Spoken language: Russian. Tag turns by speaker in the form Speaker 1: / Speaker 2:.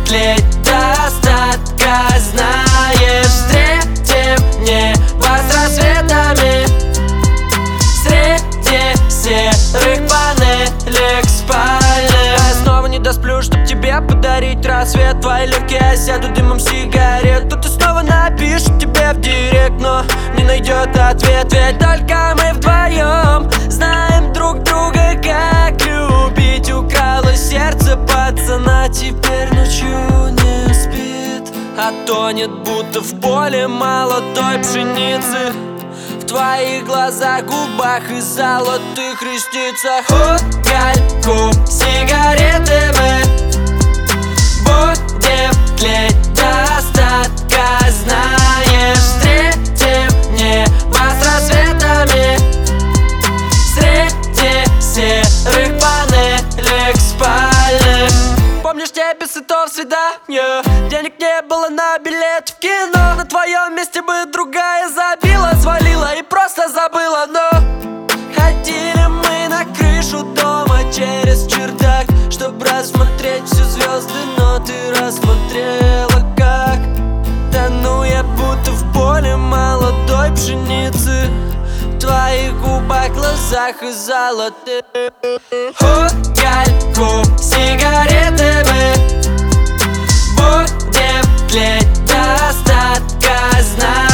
Speaker 1: тлеть до остатка. Знаешь, встретим небо с рассветами среди серых панелек спальни. Я снова не досплю, чтоб тебе подарить рассвет. Твои легкие осядут дымом сигарет. Тут и снова напишет тебе в директ, но не найдет ответ. Ведь только мы вдвоем знаем друг друга, как любить. Украло сердце пацана, теперь ночью не спит, а тонет будто в поле молодой пшеницы. В твоих глазах, губах и золотых ресницах угольку сигареты мы будем тлеть до остатка. Знаешь, встретим небо с рассветами среди серых панелек спальни. Помнишь, тебе без цветов свидания, денег не было на билет в кино. На твоем месте бы другая забила, свалила и просто забыла. Но ходили мы на крышу дома через чердак, чтоб рассмотреть все звезды, но ты рассмотрела как. Тону я будто в поле молодой пшеницы, в твоих губах, глазах и золотых. Угольку сигареты мы будем тлеть до остатка.